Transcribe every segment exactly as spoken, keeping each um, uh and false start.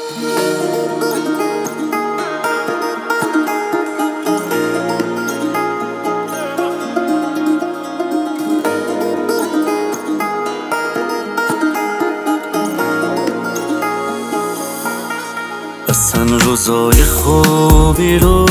اصلا روزای خوبی رو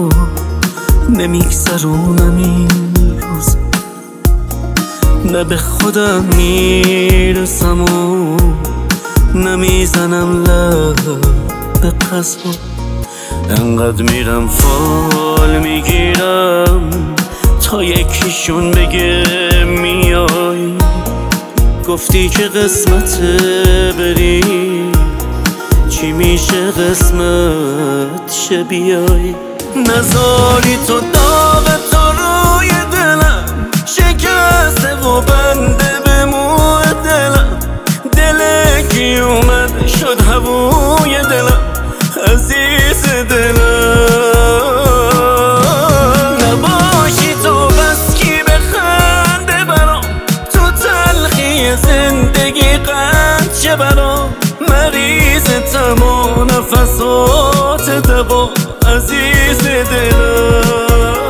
نمیگذرونم این روز، نه به خودم میرسم و نمیزنم لب به قصد، انقدر میرم فال میگیرم تا یکیشون بگه میای. گفتی که قسمته بری، چی میشه قسمت شه بیای. نذاری تو داغ تو روی دلم شکسته و بنده به موی دلم، دل کی اومد شد هووی دلم عزیز دلم. نباشی تو بس کی بخنده برام، تو تلخی زندگی قند شه برام. مریض تمام نفسات دوا عزیز دلم.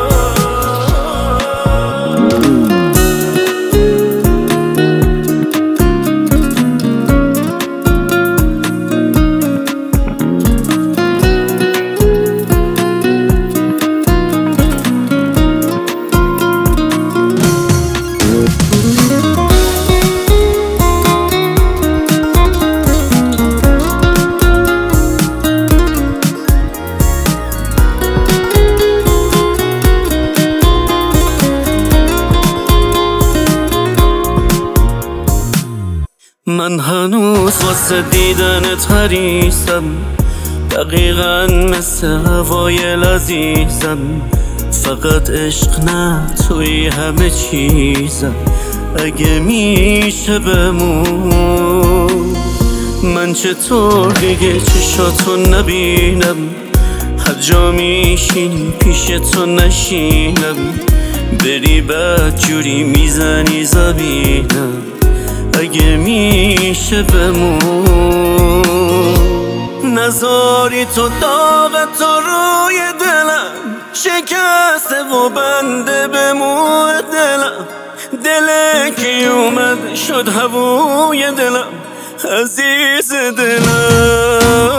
من هنوز واسه دیدنت حریصم، دقیقاً مثل هوای لذیذم. فقط عشق نه توی همه چیزم، اگه میشه بمون. من چطور دیگه چشاتو نبینم، هر جا میشینی پیش تو نشینم. بری بد جوری میزنی زبینم، اگه میشه بمون. نذاری تو داغ تو روی دلم شکسته و بنده به موی دلم، دل کی اومد شد هووی دلم عزیز دلم.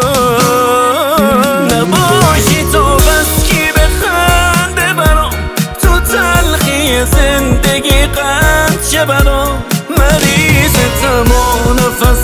نباشی تو بس کی بخنده برام، تو تلخی زندگی قند شه برام. مریض تمام نفس